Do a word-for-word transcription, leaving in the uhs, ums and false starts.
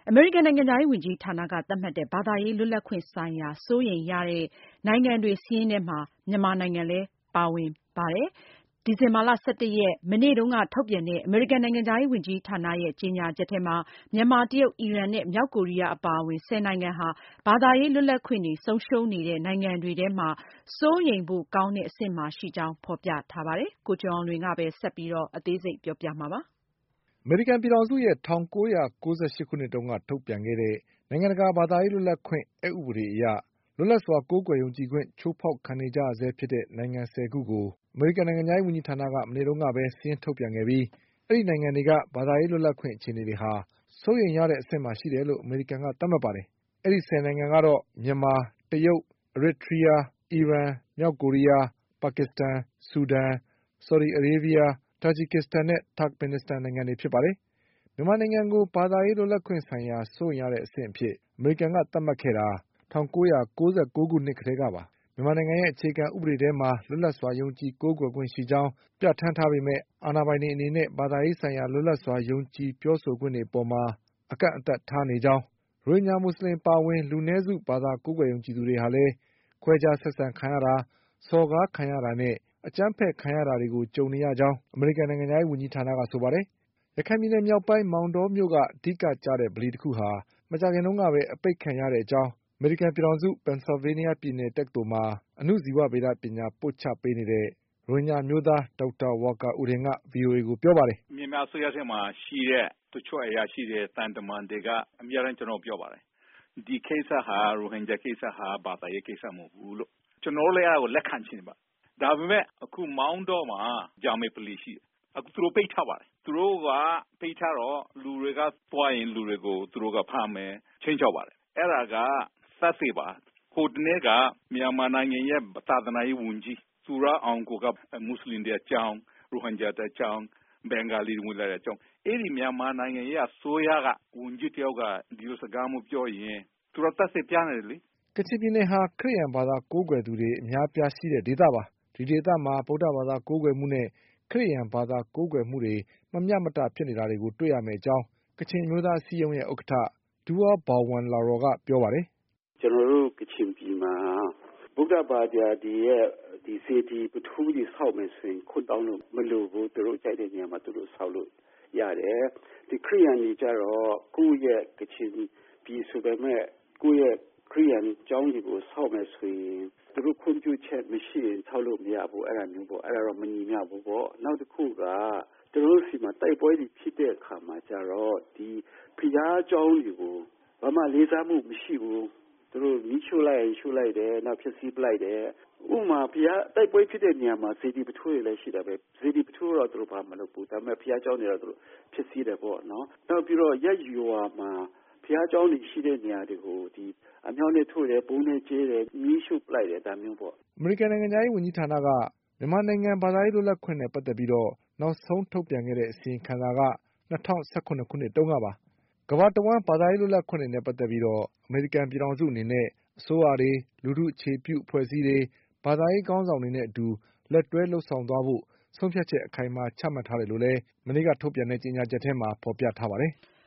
အမေရိကန်နိုင်ငံခြားရေးဝန်ကြီးဌာနကသတ်မှတ်တဲ့ဘာသာရေးလွတ်လပ်ခွင့်ဆိုင်ရာစိုးရိမ်ရတဲ့နိုင်ငံတွေစာရင်းထဲမှာမြန်မာနိုင်ငံလည်းပါဝင်ပါတယ်။ ဒီဇင်ဘာလ ၁၁ ရက် မနေ့တုန်းကထုတ်ပြန်တဲ့အမေရိကန်နိုင်ငံခြားရေးဝန်ကြီးဌာနရဲ့ကြေညာချက်ထဲမှာ မြန်မာ၊ တရုတ်၊ အီရန်နဲ့ မြောက်ကိုရီးယားအပါအဝင် ဆယ်နိုင်ငံဟာ ဘာသာရေးလွတ်လပ်ခွင့်တွေဆုံးရှုံးနေတဲ့နိုင်ငံတွေထဲမှာ စိုးရိမ်ဖို့ကောင်းတဲ့အဆင့်မှာရှိကြောင်းဖေါ်ပြထားပါတယ်။ ကိုကျော်အောင်လွင်က ဆက်ပြီးအသေးစိတ်ပြောပြမှာပါ။အမေရိကန်ပြည်ထောင်စုရဲ့ ၁၉၉၈ ခုနှစ်တုန်းကထုတ်ပြန်ခဲ့တဲ့ နိုင်ငံတကာဘာသာရေးလွတ်လပ်ခွင့်အက်ဥပဒေအရ လွတ်လပ်စွာကိုးကွယ်ယုံကြည်ခွင့်ချိုးဖေါက်ခံနေကြရဆဲဖြစ်တဲ့နိုင်ငံ ဆယ်ခုကို အမေရိကန်နိုင်ငံခြားရေးဝန်ကြီးဌာနက မနေ့တုန်းကပဲစာရင်းထုတ်ပြန်ခဲ့ပြီး အဲဒီနိုင်ငံတွေက ဘာသာရေးလွတ်လပ်ခွင့်အခြေအနေတွေဟာ စိုးရိမ်ရတဲ့အဆင့်မှာရှိတယ်လို့ အမေရိကန်ကသတ်မှတ်ပါတယ်။ အဲဒီဆယ်နိုင်ငံကတော့ မြန်မာ၊ တရုတ်၊ အရစ်ထရီးယား၊ အီရန်၊ မြောက်ကိုရီးယား၊ ပါကစ္စတန်၊ ဆူဒန်၊ ဆော်ဒီအာရေးဗီးယား၊ တာဂျီကစ္စတန်နဲ့ တာခ်မင်နစ္စတန်နိုင်ငံတွေဖြစ်ပါတယ်။ မြန်မာနိုင်ငံကို ဘာသာရေးလွတ်လပ်ခွင့်ဆိုင်ရာစိုးရိမ်ရတဲ့အဆင့်အဖြစ် အမေရိကန်ကသတ်မှတ်ခဲ့တာ ၁၉၉၉ ခုနှစ်ကတည်းကပါ။ မြန်မာနိုင်ငံရဲ့အခြေခံဥပဒေထဲမှာ လွတ်လပ်စွာယုံကြည်ကိုးကွယ်ခွင့်ရှိကြောင်းပြဌာန်းထားပေမဲ့ အာဏာပိုင်တွေအနေနဲ့ ဘာသာရေးဆိုင်ရာလွတ်လပ်စွာယုံကြည်ပြောဆိုခွင့်တွေအပေါ်မှာ အကန့်အသတ်ထားနေကြောင်း၊ ရိုဟင်ဂျာမူဆလင်အပါအဝင် လူနည်းစုဘာသာကိုးကွယ်ယုံကြည်သူတွေဟာလည်း ခွဲခြားဆက်ဆံခံရတာ၊ စော်ကားခံရတာနဲ့ အကြမ်းဖက်ခံရတာတွေကိုကြုံနေရကြောင်း အမေရိကန်နိုင်ငံခြားရေးဝန်ကြီးဌာနကဆိုပါတယ်။ ရခိုင်ပြည်နယ်မြောက်ပိုင်း မောင်တောမြို့ကအဓိကကျတဲ့ဗလီတခုဟာ မကြာခင်တုန်းကပဲ အပိတ်ခံရတဲ့အကြောင်း အမေရိကန်ပြည်ထောင်စု ပန်ဆယ်လ်ဗေးနီးယားပြည်နယ်တက္ကသိုလ်မှာ အဏုဇီဝဗေဒပညာပို့ချပေးနေတဲ့ ရိုဟင်ဂျာအမျိုးသား ဒေါက်တာဝါကာအူဒင်က ဗွီအိုအေကိုပြောပါတယ်။ “မြန်မာအစိုးရထဲမှာရှိတဲ့တချို့အရာရှိတွေ၊ သံတမန်တွေကအမြဲတမ်းကျနော်တို့ကိုပြောပါတယ်။ ဒီကိစ္စဟာ ရိုဟင်ဂျာကိစ္စဟာ ဘာသာရေးကိစ္စမဟုတ်ဘူးလို့။ ကျနော်တို့လည်းအဲဒါကိုလက်ခံချင်ပါတယ်။ ဒါပေမဲ့အခုမောင်တောမှာ ဂျာမက်ဗလီရှိတယ်။ အခုသူတို့ပိတ်ထားပါတယ်။ သူတို့ကပိတ်ထားတော့ လူတွေကသွားရင်လူတွေကိုသူတို့ကဖမ်းမယ်၊ ခြိမ်းခြောက်ပါတယ်။ အဲဒါကသက်သေပါ။ ဟိုတနေ့က မြန်မာနိုင်ငံရဲ့သာသနာရေးဝန်ကြီး သူရအောင်ကိုက မွတ်ဆလင်တွေအကြောင်း၊ ရိုဟင်ဂျာတွေအကြောင်း၊ ဘင်္ဂါလီတွေအကြောင်း အဲဒီမြန်မာနိုင်ငံရဲ့အစိုးရကဝန်ကြီးတယောက်ကဒီလိုစကားမျိုးပြောရင် သူတို့သက်သေပြနေတယ်လေ။ ” ကချင်ပြည်နယ်ဟာ ခရစ်ယာန်ဘာသာကိုးကွယ်သူတွေအများအပြားရှိတဲ့ဒေသပါ။ ဒီဒေသမှာ ဗုဒ္ဓဘာသာကိုးကွယ်မှုနဲ့ ခရစ်ယာန်ဘာသာကိုးကွယ်မှုတွေ မမျှမတဖြစ်နေတာကိုတွေ့ရမယ့်အကြောင်း ကချင်အမျိုးသားအစည်းအရုံးရဲ့ဥက္ကဋ္ဌ ဒူဝါးဘာဝမ်လာရော်ကပြောပါတယ်။ “ကျနော်တို့ကချင်ပြည်မှာ ဗုဒ္ဓဘာသာတွေရဲ့စေတီပုထိုးတွေဆောက်မယ်ဆိုရင် ခွတ်တောင်းလို့မလိုဘူး။ သူတို့ကြိုက်တဲ့နေရာမှာသူတို့ဆောက်လို့ရတယ်။ ဒီခရစ်ယာန်တွေကျတော့ ကိုယ့်ရဲ့ကချင်ပြည်ဆိုပေမဲ့ ကိုယ့်ရဲ့ခရစ်ယာန်ကျောင်းတွေကိုဆောက်မယ်ဆိုရင် သူတို့ခွင့်ပြုချက်မရှိရင်ဆောက်လို့မရဘူး အဲဒါမျိုးပေါ့။ အဲဒါတော့မညီမျှဘူးပေါ့။ နောက်တခုက ကျနော်တို့ဆီမှာတိုက်ပွဲတွေဖြစ်တဲ့အခါမှာကျတော့ ဒီဘုရားကျောင်းတွေကို ဘာမှလေးစားမှုမရှိဘူး။ သူတို့မီးရှို့လိုက်ရင်ရှို့လိုက်တယ်၊ နောက်ဖျက်ဆီးပစ်လိုက်တယ်။ ဥပမာတိုက်ပွဲဖြစ်တဲ့နေရာမှာ စေတီပုထိုးတွေလည်းရှိတာပဲ။ စေတီပုထိုးတော့သူတို့ဘာမှမလုပ်ဘူး။ ဒါပေမဲ့ဘုရားကျောင်းတွေတော့သူတို့ဖျက်ဆီးတယ်ပေါ့နော်။ နောက်ပြီးတော့ရပ်ရွာမှာ ဘုရားကျောင်းတွေရှိတဲ့နေရာတွေကို အမြောက်နဲ့ထိုးတယ်၊ ဗုံးနဲ့ကြဲတယ်၊ မီးရှို့ပစ်လိုက်တယ်ဒါမျိုးပေါ့။ ” အမေရိကန်နိုင်ငံခြားရေးဝန်ကြီးဌာနက မြန်မာနိုင်ငံဘာသာရေးလွတ်လပ်ခွင့်နဲ့ပတ်သက်ပြီး နောက်ဆုံးထုတ်ပြန်ခဲ့တဲ့အစီရင်ခံစာက ၂၀၁၇ ခုနှစ်တုန်းကပါ။ ကမ္ဘာတဝှမ်းဘာသာရေးလွတ်လပ်ခွင့်တွေနဲ့ပတ်သက်ပြီး အမေရိကန်ပြည်ထောင်စုအနေနဲ့ အစိုးရတွေ၊ လူထုအခြေပြုအဖွဲ့အစည်းတွေ၊ ဘာသာရေးခေါင်းဆောင်တွေနဲ့အတူ လက်တွဲလုပ်ဆောင်သွားဖို့ ဆုံးဖြတ်ချက်အခိုင်အမာချမှတ်ထားတယ်လို့လည်း မနေ့ကထုတ်ပြန်တဲ့ကြေညာချက်ထဲမှာဖေါ်ပြထားပါတယ်။